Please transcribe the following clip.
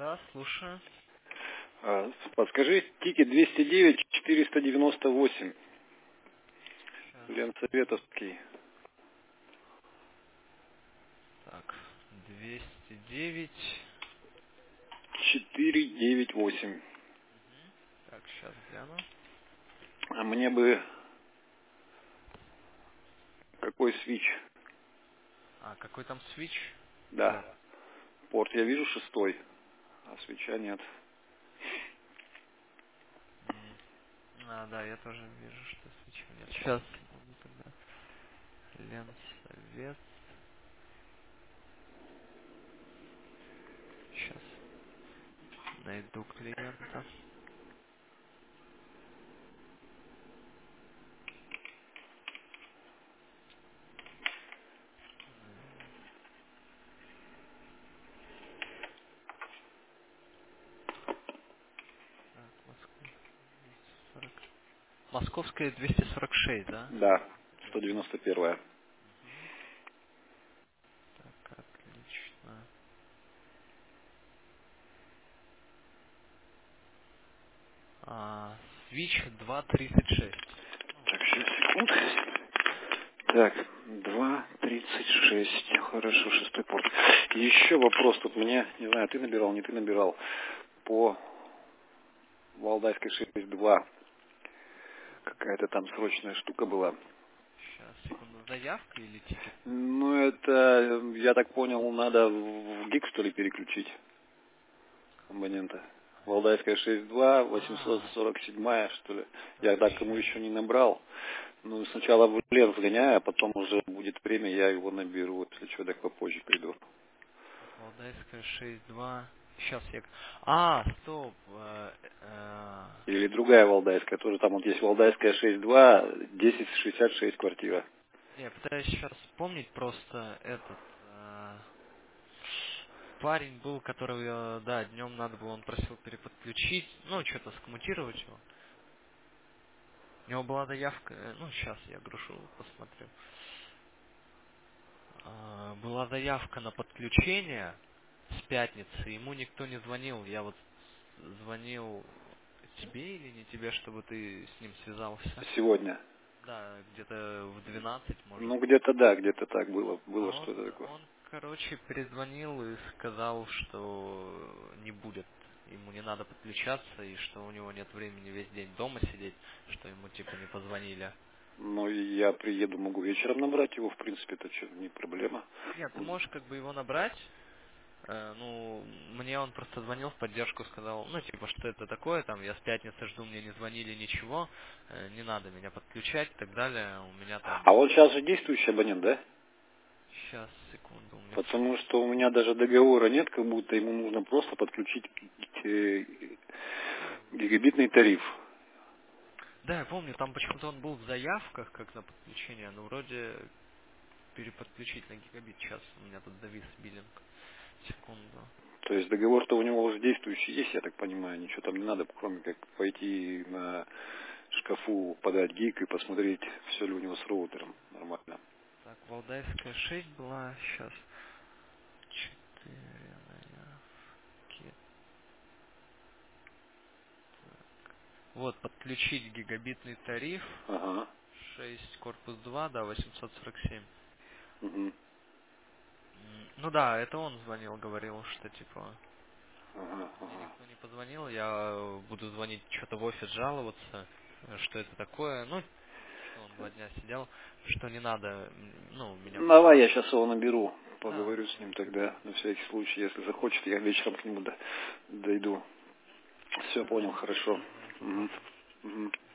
Да, слушаю. Подскажи, тикет 209-498. Сейчас. Ленсоветовский. Так, 209. 498. Так, сейчас гляну. А мне бы какой свич? А, какой там свич? Да. Так. Порт я вижу 6, а свеча нет. Да, я тоже вижу, что свеча нет. Сейчас, секунду тогда. Ленсовет. Сейчас найду клиента. Так, Москва 240. Московская 246, да? Да. Мгм. 191. Мгм. Так, отлично. Свич 2.36. Так, сейчас, секунду. Так, 2,36. Хорошо, 6 порт. Еще вопрос тут мне, не знаю, ты набирал, не ты набирал. По Валдайской 6.2. Какая-то там срочная штука была. Сейчас, секунду. Заявка или тикет? Ну, это, я так понял, надо в ГИК, что ли, переключить абонента. Валдайская 6.2, А, 847, что ли. так, Я так ему сейчас. еще не набрал. Ну, сначала в лес сгоняю, а потом уже будет время, я его наберу. Если что, так попозже приду. Так, Валдайская 6.2. Сейчас я... Стоп. Или другая Валдайская, тоже там вот есть Валдайская 6.2, 1066 квартира. Я пытаюсь сейчас вспомнить просто этот... парень был, которого, да, днем надо было, он просил переподключить, ну, что-то скоммутировать его. У него была заявка, ну, сейчас я грушу, посмотрю. Была заявка на подключение с пятницы, ему никто не звонил. Я вот звонил тебе или не тебе, чтобы ты с ним связался. Сегодня. Да, где-то в 12, может. Ну, где-то да, где-то так было. А Было он, что-то такое. он, короче, перезвонил и сказал, что не будет. Ему не надо подключаться, и что у него нет времени весь день дома сидеть, что ему типа не позвонили. Ну, и я приеду, могу вечером набрать его, в принципе, это что, не проблема. Нет, ты можешь как бы его набрать. Ну, мне он просто звонил в поддержку, сказал, ну, типа, что это такое, там, я с пятницы жду, мне не звонили, ничего, не надо меня подключать и так далее, у меня там... А вот сейчас же действующий абонент, да? Сейчас, секунду, у меня... Потому что у меня даже договора нет, как будто ему нужно просто подключить гигабитный тариф. Да, я помню, там почему-то он был в заявках, как на подключение, но вроде переподключить на гигабит. Сейчас у меня тут завис биллинг. Секунду. То есть договор-то у него уже действующий есть, я так понимаю, ничего там не надо, кроме как пойти на шкафу, подать гиг и посмотреть, все ли у него с роутером нормально. Так, Валдайская 6 была, сейчас 4 заявки. Вот, подключить гигабитный тариф, Ага. 6 корпус 2, да, 847. Угу. Ну да, это он звонил, говорил, что типа Ага, мне ага. никто не позвонил, я буду звонить что-то в офис жаловаться, что это такое. Ну, что он 2 дня сидел, что не надо, ну, меня... Давай я сейчас его наберу, Да, поговорю с ним набери. тогда, на всякий случай, если захочет, я вечером к нему дойду. Все, понял, Хорошо, хорошо. давай, Угу. попробуем. Угу.